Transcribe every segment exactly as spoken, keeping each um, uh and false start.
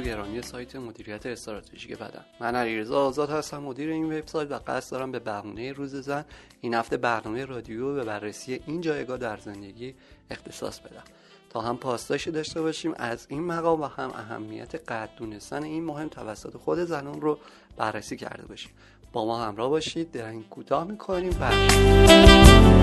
گرامی سایت مدیریت استراتژیک بدن. من علیرضا آزاد هستم، مدیر این وبسایت و قصد دارم به بهونه روز زن این هفته برنامه رادیو به بررسی این جایگاه در زندگی اختصاص بدم تا هم پاسداشتی داشته باشیم از این مقام و هم اهمیت قدر دونستن این مهم توسط خود زنان رو بررسی کرده باشیم. با ما همراه باشید. درنگ کوتاه می‌کنیم. بعد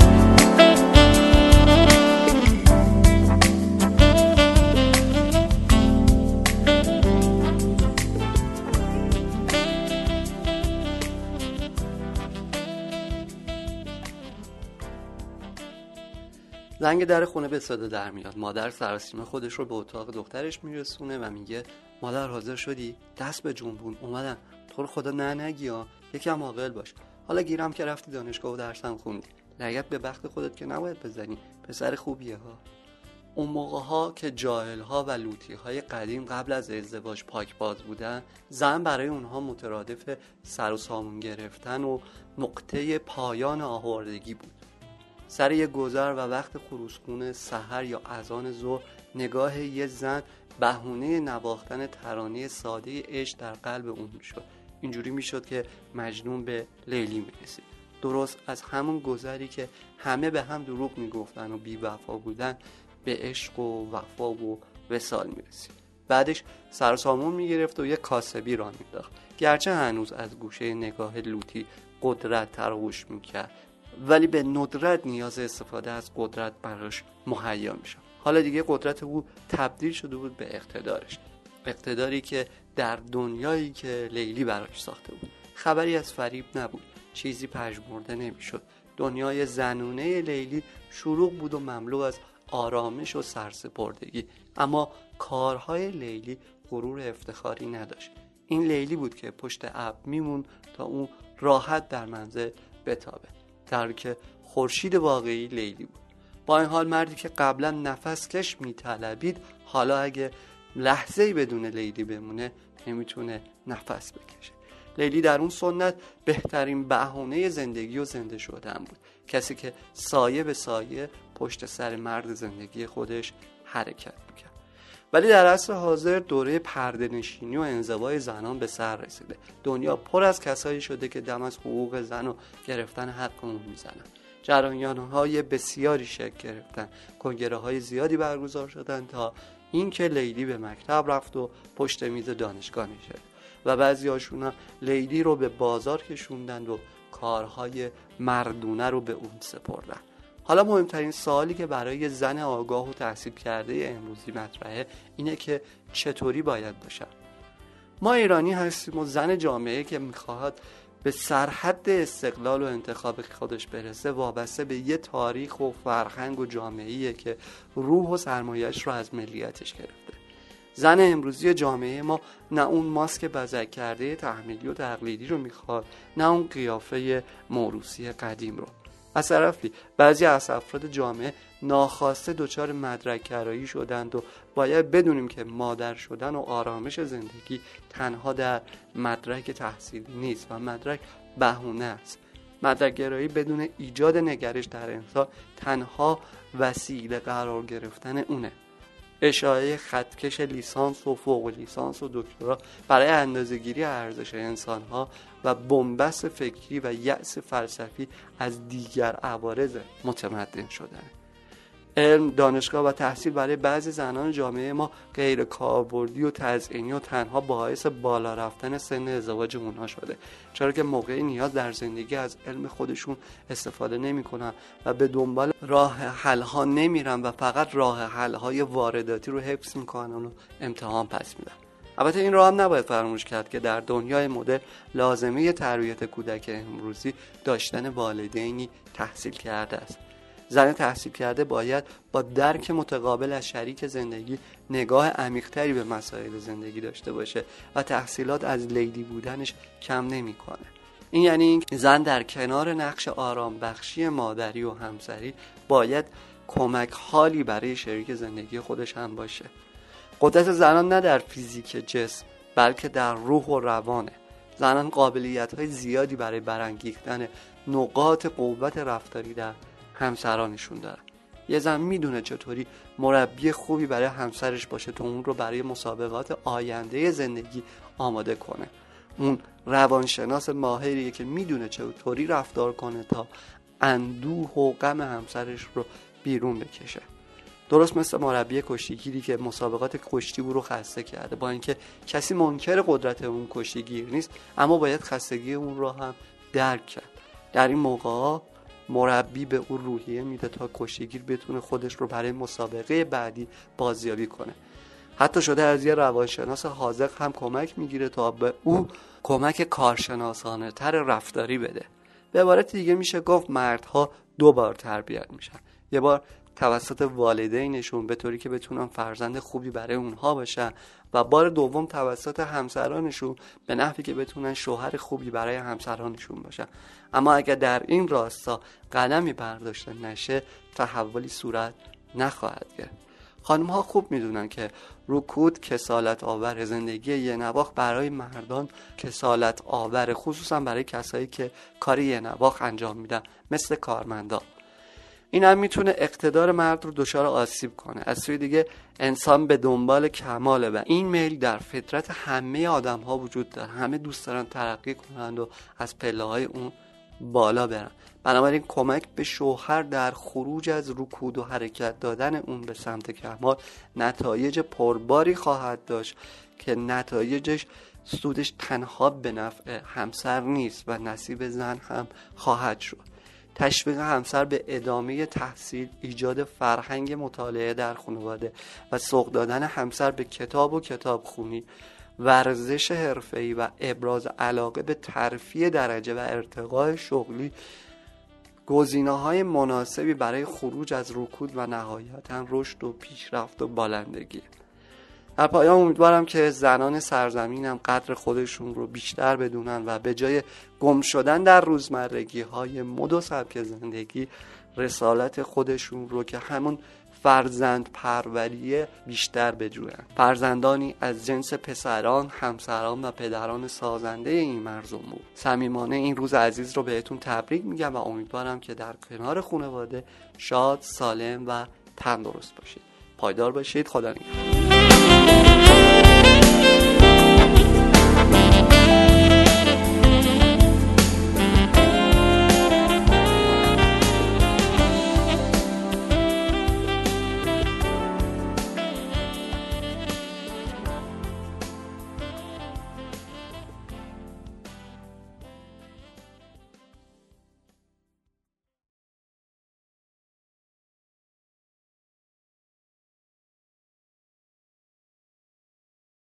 زنگ در خونه به صدا در میاد. مادر سراسیمه خودش رو به اتاق دخترش میرسونه و میگه مادر حاضر شدی؟ دست به جنبون. اومدن. تو رو خدا نه نگی ها. یکم عاقل باش. حالا گیرم که رفتی دانشگاه و درسم خوندی. لگد به بخت خودت که نباید بزنی. پسر خوبیه ها. اون موقع ها که جاهل ها و لوطی های قدیم قبل از ازدواج پاک باز بودن، زن برای اونها مترادف سر و سامون گرفتن و نقطه پایان آوردگی بود. سر یه گذر و وقت خروسخونه سحر یا اذان ظهر نگاه یه زن بهونه نواختن ترانه ساده عشق در قلب اون میشد. اینجوری میشد که مجنون به لیلی میرسید. درست از همون گذری که همه به هم دروغ میگفتن و بی وفا بودن به عشق و وفا و وصال میرسید. بعدش سر و سامون میگرفت و یه کاسبی راه مینداخت. گرچه هنوز از گوشه نگاه لوطی قدرت تراوش میکرد، ولی به ندرت نیاز استفاده از قدرت براش مهیا میشه. حالا دیگه قدرت او تبدیل شده بود به اقتدارش، اقتداری که در دنیایی که لیلی براش ساخته بود. خبری از فریب نبود، چیزی پژمرده نمیشد. دنیای زنونه لیلی شروق بود و مملو از آرامش و سرسپردگی، اما کارهای لیلی غرور افتخاری نداشت. این لیلی بود که پشت ابر میمون تا اون راحت در منزل بتابه، در که خورشید واقعی لیلی بود. با این حال مردی که قبلا نفس کش میطلبید حالا اگه لحظه‌ای بدون لیلی بمونه نمیتونه نفس بکشه. لیلی در اون سنت بهترین بهونه زندگی و زنده شدن بود، کسی که سایه به سایه پشت سر مرد زندگی خودش حرکت میکرد. ولی در عصر حاضر دوره پرده نشینی و انزوای زنان به سر رسیده. دنیا پر از کسایی شده که دم از حقوق زن و گرفتن حق اون میزنن. جریان‌های بسیاری شکل گرفتن، کنگره‌های زیادی برگزار شدن تا اینکه لیلی به مکتب رفت و پشت میز دانشگاه نشست و بعضی‌هاشون لیلی رو به بازار کشوندند و کارهای مردونه رو به اون سپردن. حالا مهمترین سوالی که برای زن آگاه و تحصیل کرده امروزی مطرحه اینه که چطوری باید باشن. ما ایرانی هستیم و زن جامعه که میخواهد به سرحد استقلال و انتخاب خودش برسه وابسته به یه تاریخ و فرهنگ و جامعه‌ایه که روح و سرمایه‌اش رو از ملیتش گرفته. زن امروزی جامعه ما نه اون ماسک بزک کرده تحمیلی و تقلیدی رو میخواد، نه اون قیافه موروثی قدیم رو. از طرفی بعضی از افراد جامعه ناخواسته دچار مدرک گرایی شدند و باید بدونیم که مادر شدن و آرامش زندگی تنها در مدرک تحصیلی نیست و مدرک بهونه است. مدرک گرایی بدون ایجاد نگرش در انسان تنها وسیله قرار گرفتن اونه. اشاعه خطکش لیسانس و فوق لیسانس و دکترا برای اندازه‌گیری ارزش انسان‌ها و بنبست فکری و یأس فلسفی از دیگر عوارض متمدن شدن. علم، دانشگاه و تحصیل برای بعضی زنان جامعه ما غیر کاربردی و تزئینی و تنها باعث بالا رفتن سن ازدواج اونها شده، چرا که موقع نیاز در زندگی از علم خودشون استفاده نمی‌کنن و به دنبال راه حل‌ها نمیرن و فقط راه حل‌های وارداتی رو حفظ می‌کنن و امتحان پس میدن. البته این رو هم نباید فراموش کرد که در دنیای مدرن لازمه تربیت کودک امروزی داشتن والدینی تحصیل کرده است. زن تحصیل کرده باید با درک متقابل از شریک زندگی نگاه عمیق‌تری به مسائل زندگی داشته باشه و تحصیلات از لیلی بودنش کم نمی‌کنه. این یعنی این زن در کنار نقش آرام بخشی مادری و همسری باید کمک حالی برای شریک زندگی خودش هم باشه. قدرت زنان نه در فیزیک جسم بلکه در روح و روانه. زنان قابلیت‌های زیادی برای برانگیختن نقاط قوت رفتاری در همسرانشون دارن. یه زن میدونه چطوری مربی خوبی برای همسرش باشه تا اون رو برای مسابقات آینده زندگی آماده کنه. اون روانشناس ماهریه که میدونه چطوری رفتار کنه تا اندوه و غم همسرش رو بیرون بکشه. درست مثل مربی کشتیگیری که مسابقات کشتی او رو خسته کرده، با اینکه کسی منکر قدرت اون کشتیگیر نیست، اما باید خستگی اون رو هم درک کرد. در این موقع مربی به اون روحیه میده تا کشتیگیر بتونه خودش رو برای مسابقه بعدی بازیابی کنه. حتی شده از یه روانشناس حاذق هم کمک میگیره تا به او کمک کارشناسانه تر رفتاری بده. به عبارت دیگه میشه گفت مردها دو بار تربیت میشن، یه بار توسط والدینشون به طوری که بتونن فرزند خوبی برای اونها باشن و بار دوم توسط همسرانشون به نحوی که بتونن شوهر خوبی برای همسرانشون باشن. اما اگر در این راستا قدمی برداشته نشه تحولی صورت نخواهد گرفت. خانم ها خوب میدونن که رکود کسالت آور، زندگی یه نواخت برای مردان کسالت آور، خصوصا برای کسایی که کار یه نواخت انجام میدن مثل کارمندا. این هم میتونه اقتدار مرد رو دچار آسیب کنه. از سوی دیگه انسان به دنبال کماله و این میل در فطرت همه آدم ها وجود داره. همه دوست دارن ترقی کنند و از پله های اون بالا برن. بنابراین کمک به شوهر در خروج از رکود و حرکت دادن اون به سمت کمال نتایج پرباری خواهد داشت که نتایجش سودش تنها به نفع همسر نیست و نصیب زن هم خواهد شد. تشویق همسر به ادامه تحصیل، ایجاد فرهنگ مطالعه در خانواده و سوق دادن همسر به کتاب و کتابخوانی، ورزش حرفه‌ای و ابراز علاقه به ترفیع درجه و ارتقاء شغلی گزینه‌های مناسبی برای خروج از رکود و نهایتاً رشد و پیشرفت و بالندگی. در پایان امیدوارم که زنان سرزمینم قدر خودشون رو بیشتر بدونن و به جای گم شدن در روزمرگی های مد و سبک زندگی رسالت خودشون رو که همون فرزند پروریه بیشتر بجوین. فرزندانی از جنس پسران، همسران و پدران سازنده این مرزوم بود. صمیمانه این روز عزیز رو بهتون تبریک میگم و امیدوارم که در کنار خانواده شاد، سالم و تندرست باشید. پایدار باشید. خدا نگهدار.